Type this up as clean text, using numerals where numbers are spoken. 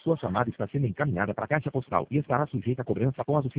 Sua chamada está sendo encaminhada para a caixa postal e estará sujeita a cobrança após o